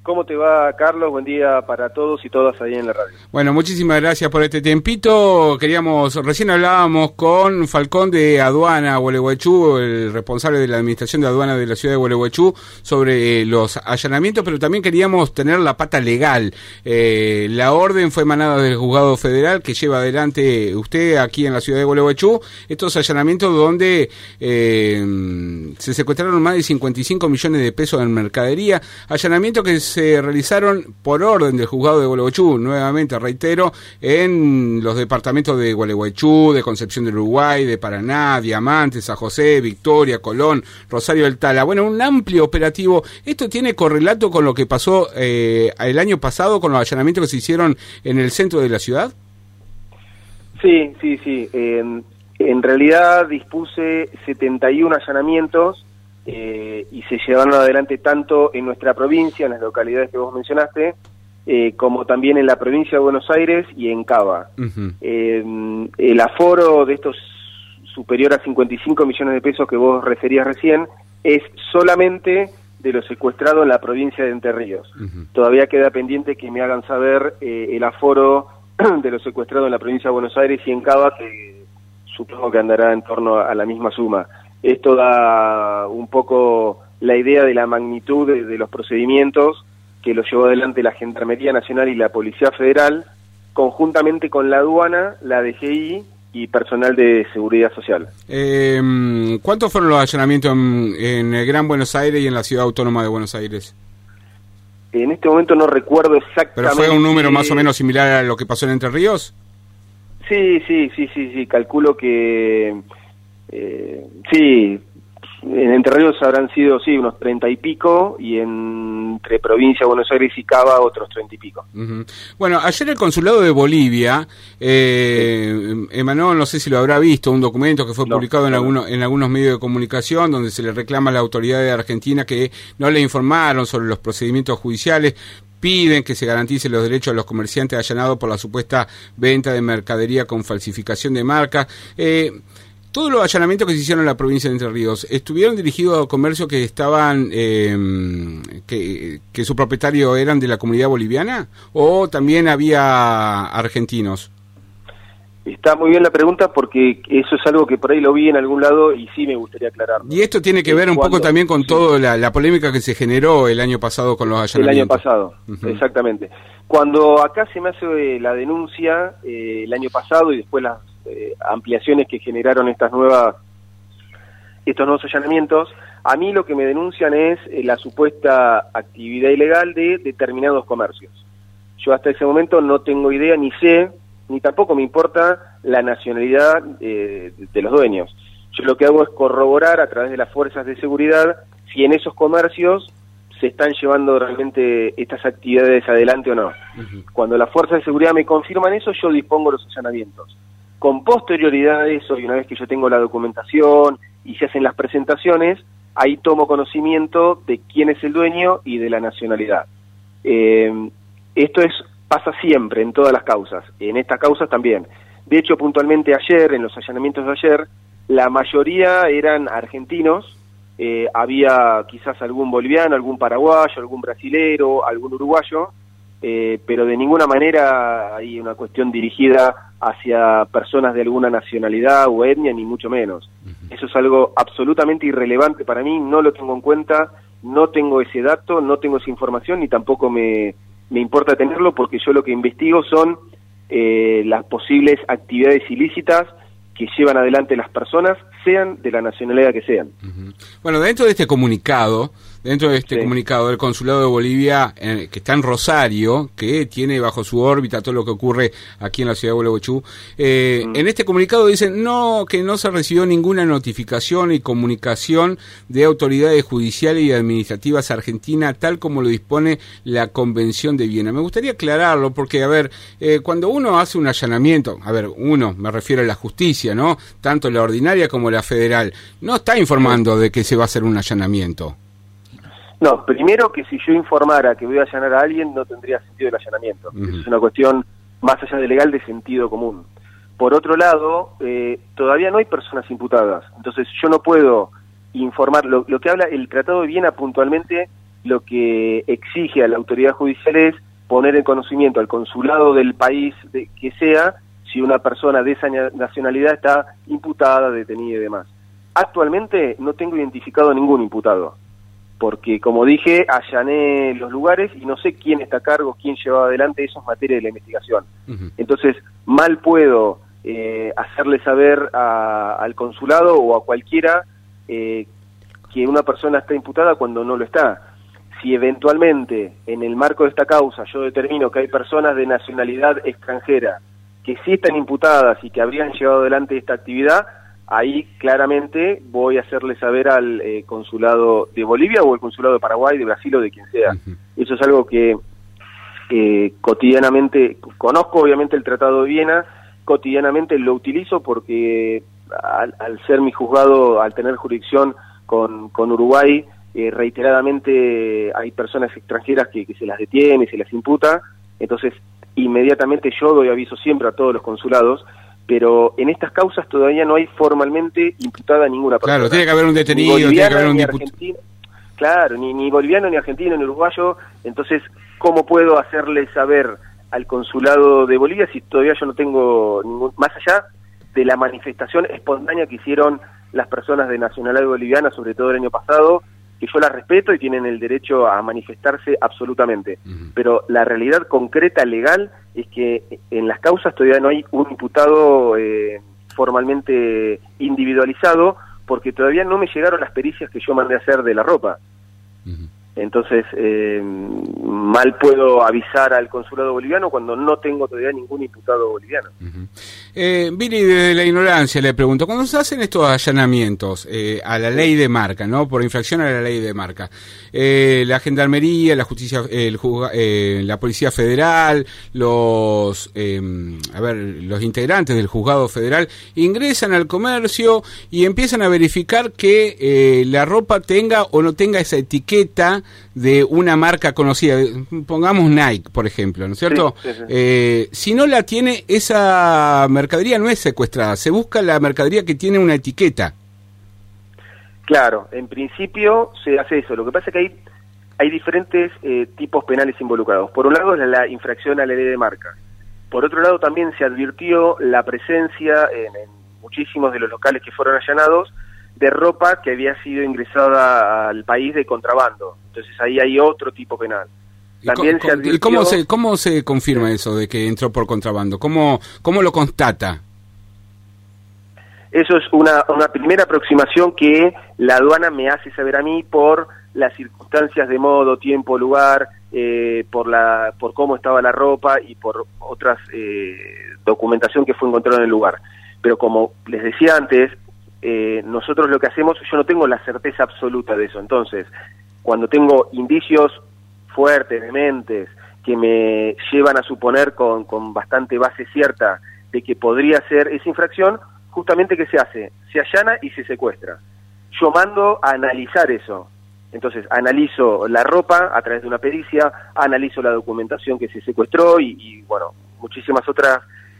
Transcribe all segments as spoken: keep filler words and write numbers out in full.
¿Cómo te va, Carlos? Buen día para todos y todas ahí en la radio. Bueno, muchísimas gracias por este tiempito. Queríamos, recién hablábamos con Falcón de Aduana Gualeguaychú, el responsable de la administración de aduana de la ciudad de Gualeguaychú, sobre los allanamientos, pero también queríamos tener la pata legal. Eh, la orden fue emanada del juzgado federal que lleva adelante usted aquí en la ciudad de Gualeguaychú, estos allanamientos donde eh, se secuestraron más de cincuenta y cinco millones de pesos en mercadería, allanamientos que se se realizaron por orden del juzgado de Gualeguaychú, nuevamente reitero, en los departamentos de Gualeguaychú, de Concepción del Uruguay, de Paraná, Diamante, San José, Victoria, Colón, Rosario del Tala. Bueno, un amplio operativo. ¿Esto tiene correlato con lo que pasó eh, el año pasado con los allanamientos que se hicieron en el centro de la ciudad? Sí, sí, sí. Eh, en realidad dispuse setenta y uno allanamientos Eh, y se llevaron adelante tanto en nuestra provincia, en las localidades que vos mencionaste, eh, como también en la provincia de Buenos Aires y en Cava. Uh-huh. Eh, el aforo de estos superior a cincuenta y cinco millones de pesos que vos referías recién es solamente de lo secuestrado en la provincia de Entre Ríos. Uh-huh. Todavía queda pendiente que me hagan saber eh, el aforo de lo secuestrado en la provincia de Buenos Aires y en Cava, que supongo que andará en torno a la misma suma. Esto da un poco la idea de la magnitud de, de los procedimientos que lo llevó adelante la Gendarmería Nacional y la Policía Federal, conjuntamente con la aduana, la D G I y personal de Seguridad Social. Eh, ¿Cuántos fueron los allanamientos en, en el Gran Buenos Aires y en la Ciudad Autónoma de Buenos Aires? En este momento no recuerdo exactamente. ¿Pero fue un número más o menos similar a lo que pasó en Entre Ríos? Sí, sí, sí, sí, sí, calculo que... Eh, sí, en Entre Ríos habrán sido, sí, unos treinta y pico, y en, entre provincia, Buenos Aires y Cava, otros treinta y pico. Uh-huh. Bueno, ayer el consulado de Bolivia eh, sí. emanó, no sé si lo habrá visto, un documento que fue no, publicado en, no. algunos, en algunos medios de comunicación, donde se le reclama a la autoridad de Argentina que no le informaron sobre los procedimientos judiciales. Piden que se garanticen los derechos de los comerciantes allanados por la supuesta venta de mercadería con falsificación de marca. Eh, Todos los allanamientos que se hicieron en la provincia de Entre Ríos, ¿estuvieron dirigidos a comercios que estaban, eh, que, que su propietario eran de la comunidad boliviana, o también había argentinos? Está muy bien la pregunta, porque eso es algo que por ahí lo vi en algún lado y sí me gustaría aclararlo. Y esto tiene que ver un poco también con sí. toda la, la polémica que se generó el año pasado con los allanamientos. El año pasado, uh-huh. exactamente. Cuando acá se me hace la denuncia eh, el año pasado y después las Eh, ampliaciones que generaron estas nuevas estos nuevos allanamientos, a mí lo que me denuncian es eh, la supuesta actividad ilegal de determinados comercios. Yo hasta ese momento no tengo idea, ni sé, ni tampoco me importa la nacionalidad eh, de los dueños. Yo lo que hago es corroborar a través de las fuerzas de seguridad si en esos comercios se están llevando realmente estas actividades adelante o no. Uh-huh. Cuando las fuerzas de seguridad me confirman eso, yo dispongo los allanamientos. Con posterioridad a eso, y una vez que yo tengo la documentación y se hacen las presentaciones, ahí tomo conocimiento de quién es el dueño y de la nacionalidad. Eh, esto es pasa siempre en todas las causas, en estas causas también. De hecho, puntualmente ayer, en los allanamientos de ayer, la mayoría eran argentinos, eh, había quizás algún boliviano, algún paraguayo, algún brasilero, algún uruguayo, eh, pero de ninguna manera hay una cuestión dirigida hacia personas de alguna nacionalidad o etnia, ni mucho menos. Uh-huh. Eso es algo absolutamente irrelevante para mí, no lo tengo en cuenta, no tengo ese dato, no tengo esa información, ni tampoco me, me importa tenerlo, porque yo lo que investigo son eh, las posibles actividades ilícitas que llevan adelante las personas, sean de la nacionalidad que sean. Uh-huh. Bueno, dentro de este comunicado, dentro de este sí. comunicado del Consulado de Bolivia, eh, que está en Rosario, que tiene bajo su órbita todo lo que ocurre aquí en la ciudad de Gualeguaychú, eh, mm. en este comunicado dicen no que no se recibió ninguna notificación y comunicación de autoridades judiciales y administrativas argentinas, tal como lo dispone la Convención de Viena. Me gustaría aclararlo, porque, a ver, eh, cuando uno hace un allanamiento, a ver, uno, me refiero a la justicia, ¿no? Tanto la ordinaria como la federal, no está informando de que se va a hacer un allanamiento. No, primero que si yo informara que voy a allanar a alguien, no tendría sentido el allanamiento. Uh-huh. Eso es una cuestión más allá de legal, de sentido común. Por otro lado, eh, todavía no hay personas imputadas, entonces yo no puedo informar. Lo, lo que habla el Tratado de Viena puntualmente lo que exige a la autoridad judicial es poner en conocimiento al consulado del país de, que sea, si una persona de esa nacionalidad está imputada, detenida y demás. Actualmente no tengo identificado ningún imputado, porque como dije, allané los lugares y no sé quién está a cargo, quién llevaba adelante, eso es materia de la investigación. Uh-huh. Entonces, mal puedo eh, hacerle saber a, al consulado o a cualquiera eh, que una persona está imputada cuando no lo está. Si eventualmente en el marco de esta causa yo determino que hay personas de nacionalidad extranjera que sí están imputadas y que habrían llevado adelante esta actividad, ahí claramente voy a hacerle saber al eh, consulado de Bolivia o el consulado de Paraguay, de Brasil o de quien sea. Uh-huh. Eso es algo que eh, cotidianamente, conozco obviamente el Tratado de Viena, cotidianamente lo utilizo porque al, al ser mi juzgado, al tener jurisdicción con, con Uruguay, Eh, reiteradamente hay personas extranjeras que, que se las detiene, se las imputa, entonces inmediatamente yo doy aviso siempre a todos los consulados, pero en estas causas todavía no hay formalmente imputada ninguna persona. Claro, tiene que haber un detenido, tiene que haber un diputado. Claro, ni, ni boliviano, ni argentino, ni uruguayo, entonces, ¿cómo puedo hacerle saber al consulado de Bolivia si todavía yo no tengo ningún, más allá de la manifestación espontánea que hicieron las personas de nacionalidad boliviana, sobre todo el año pasado, que yo las respeto y tienen el derecho a manifestarse absolutamente, uh-huh. pero la realidad concreta, legal, es que en las causas todavía no hay un imputado eh, formalmente individualizado, porque todavía no me llegaron las pericias que yo mandé a hacer de la ropa. Uh-huh. Entonces, eh, mal puedo avisar al consulado boliviano cuando no tengo todavía ningún imputado boliviano. Uh-huh. Eh, Vini, desde la ignorancia le pregunto, cuando se hacen estos allanamientos eh, a la ley de marca, ¿no? Por infracción a la ley de marca, eh, la Gendarmería, la Justicia, el juzga, eh, la Policía Federal, los, eh, a ver, los integrantes del Juzgado Federal ingresan al comercio y empiezan a verificar que eh, la ropa tenga o no tenga esa etiqueta de una marca conocida, pongamos Nike, por ejemplo, ¿no es cierto? Sí, sí, sí. Eh, si no la tiene, esa mercadería no es secuestrada, se busca la mercadería que tiene una etiqueta. Claro, en principio se hace eso, lo que pasa es que hay, hay diferentes eh, tipos penales involucrados. Por un lado es la, la infracción a la ley de marca, por otro lado también se advirtió la presencia en, en muchísimos de los locales que fueron allanados de ropa que había sido ingresada al país de contrabando. Entonces ahí hay otro tipo penal. También ¿Cómo, se advirtió... ¿cómo, se, ¿Cómo se confirma eso de que entró por contrabando? ¿Cómo, cómo lo constata? Eso es una, una primera aproximación que la aduana me hace saber a mí por las circunstancias de modo, tiempo, lugar, eh, por la por cómo estaba la ropa y por otras eh, documentación que fue encontrada en el lugar. Pero como les decía antes, eh, nosotros lo que hacemos, yo no tengo la certeza absoluta de eso. Entonces, cuando tengo indicios fuertes, vehementes, que me llevan a suponer con, con bastante base cierta de que podría ser esa infracción, justamente ¿qué se hace? Se allana y se secuestra. Yo mando a analizar eso. Entonces, analizo la ropa a través de una pericia, analizo la documentación que se secuestró y, y bueno, muchísimas otras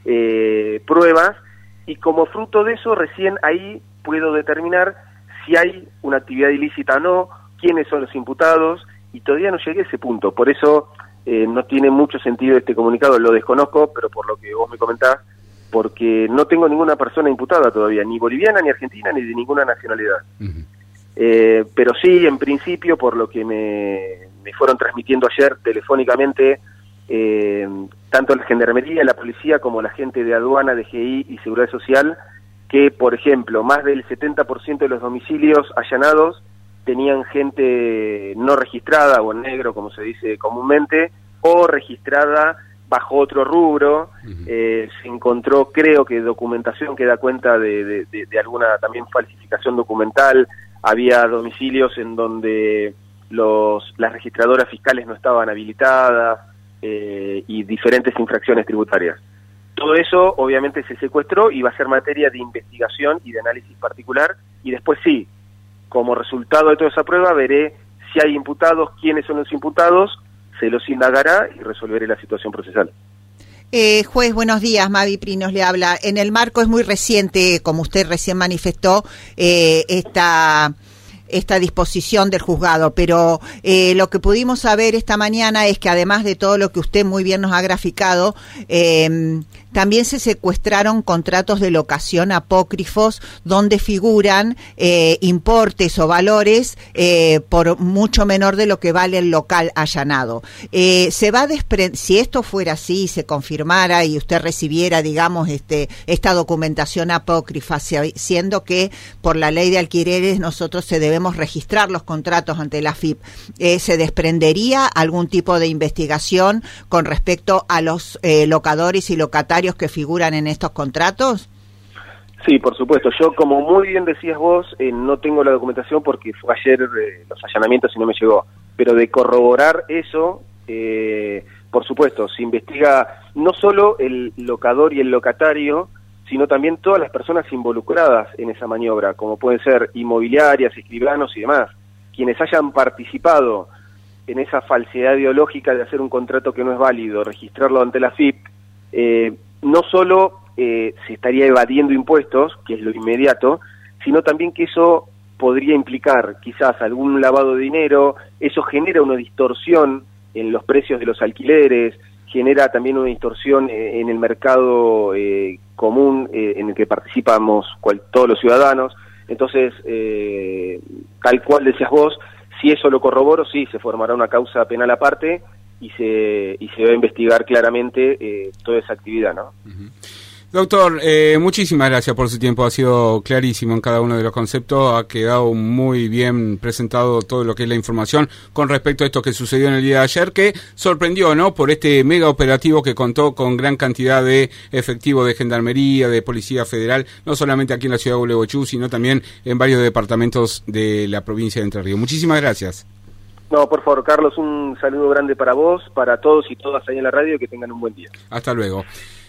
eh, pruebas, y como fruto de eso, recién ahí puedo determinar si hay una actividad ilícita o no, quiénes son los imputados, y todavía no llegué a ese punto. Por eso eh, no tiene mucho sentido este comunicado, lo desconozco, pero por lo que vos me comentás, porque no tengo ninguna persona imputada todavía, ni boliviana, ni argentina, ni de ninguna nacionalidad. Uh-huh. Eh, pero sí, en principio, por lo que me, me fueron transmitiendo ayer telefónicamente, eh, tanto la Gendarmería, la Policía, como la gente de aduana, de G I y Seguridad Social, que, por ejemplo, más del setenta por ciento de los domicilios allanados tenían gente no registrada, o en negro, como se dice comúnmente, o registrada bajo otro rubro. Uh-huh. eh, se encontró, creo que documentación que da cuenta de, de, de, de alguna también falsificación documental. Había domicilios en donde los las registradoras fiscales no estaban habilitadas, eh, y diferentes infracciones tributarias. Todo eso obviamente se secuestró y va a ser materia de investigación y de análisis particular, y después sí, como resultado de toda esa prueba, veré si hay imputados, quiénes son los imputados, se los indagará y resolveré la situación procesal. Eh, juez, buenos días, Mavi Prinos le habla. En el marco es muy reciente, como usted recién manifestó, eh, esta esta disposición del juzgado, pero eh, lo que pudimos saber esta mañana es que además de todo lo que usted muy bien nos ha graficado, eh, también se secuestraron contratos de locación apócrifos donde figuran eh, importes o valores eh, por mucho menor de lo que vale el local allanado. Eh, se va a despre- si esto fuera así, se confirmara y usted recibiera, digamos, este esta documentación apócrifa, siendo que por la ley de alquileres nosotros se debemos registrar los contratos ante la F I P, eh, ¿se desprendería algún tipo de investigación con respecto a los eh, locadores y locatarios que figuran en estos contratos? Sí, por supuesto. Yo, como muy bien decías vos, eh, no tengo la documentación porque fue ayer eh, los allanamientos y no me llegó. Pero de corroborar eso, eh, por supuesto, se investiga no solo el locador y el locatario, sino también todas las personas involucradas en esa maniobra, como pueden ser inmobiliarias, escribanos y demás, quienes hayan participado en esa falsedad ideológica de hacer un contrato que no es válido, registrarlo ante la F I P, eh, no solo eh, se estaría evadiendo impuestos, que es lo inmediato, sino también que eso podría implicar quizás algún lavado de dinero, eso genera una distorsión en los precios de los alquileres, genera también una distorsión eh, en el mercado eh, común eh, en el que participamos cual, todos los ciudadanos. Entonces, eh, tal cual decías vos, si eso lo corroboro, sí, se formará una causa penal aparte y se y se va a investigar claramente eh, toda esa actividad, ¿no? Uh-huh. Doctor, eh, muchísimas gracias por su tiempo, ha sido clarísimo en cada uno de los conceptos, ha quedado muy bien presentado todo lo que es la información con respecto a esto que sucedió en el día de ayer, que sorprendió, ¿no?, por este mega operativo que contó con gran cantidad de efectivo de Gendarmería, de Policía Federal, no solamente aquí en la ciudad de Gualeguaychú, sino también en varios departamentos de la provincia de Entre Ríos. Muchísimas gracias. No, por favor, Carlos, un saludo grande para vos, para todos y todas ahí en la radio, que tengan un buen día. Hasta luego.